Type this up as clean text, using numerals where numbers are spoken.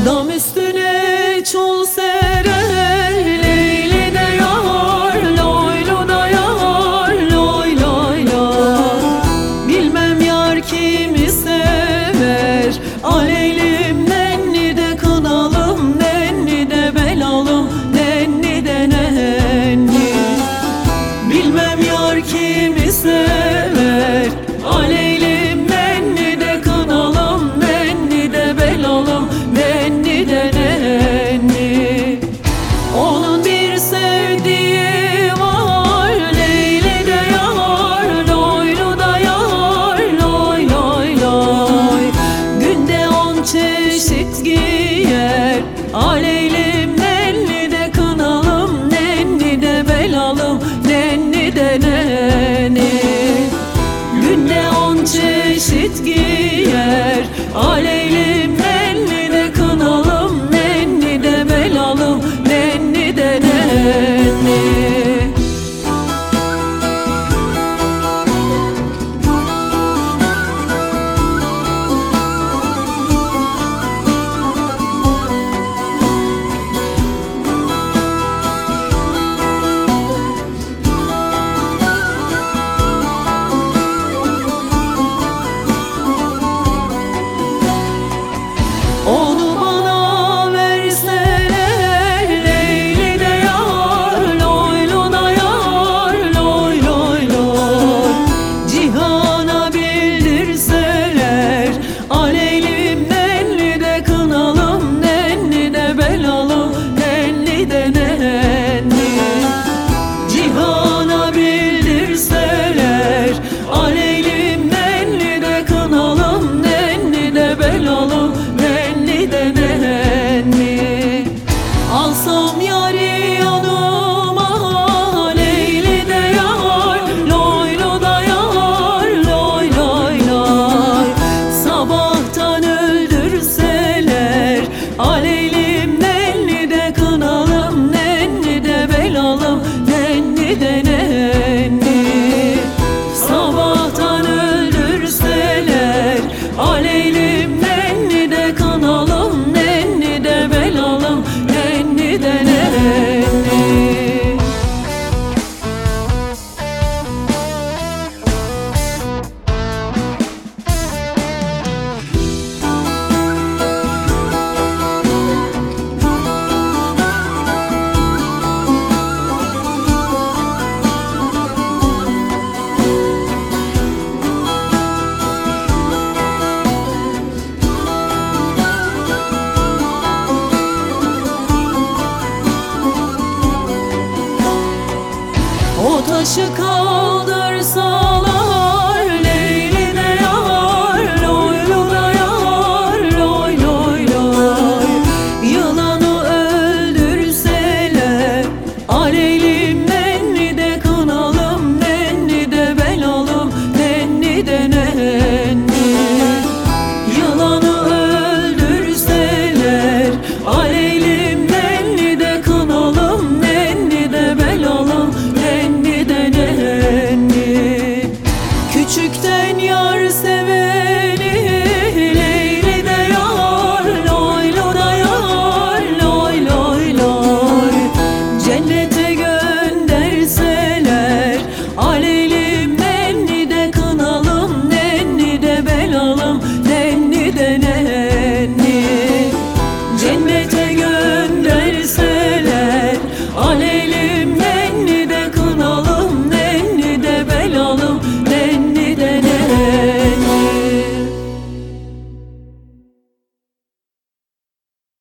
Dam üstüne çul serer, Leyli de yar, loylu da yar, loy loy loy. Bilmem yar kimi sever, aleylim nenni de kınalım, nenni de belalım, nenni de nenni. Bilmem yar kimi sever, aleylim nenni de kınalım, nenni de belalım, nenni de nenni. Onun bir sevdiği var, Leyli de yar, loylu da yar, loy loy loy. Günde 10 çeşit giyer, aleylim nenni de kınalım, nenni de belalım, nenni de nenni. Günde 10 çeşit giyer, aleylim nenni de kınalım, nenni de belalım, nenni de nenni. Onu bana verseler, Leyli de yar, loylu da yar, loy loy loy. Cihana bildirseler, aleylim nenni de kınalım, nenni de belalım, nenni de nenni. Cihana bildirseler, aleylim nenni de kınalım, nenni de belalım, nenni de nenni. Alsam yari yanıma, Leyli de yar, loylu da yar, loy loy loy. Sabahtan öldürseler, aleylim nenni de kınalım, nenni de belalım, nenni de nenni. Sabahtan öldürseler, aleylim nenni de kınalım, nenni de belalım, nenni de nenni. O taşı kaldır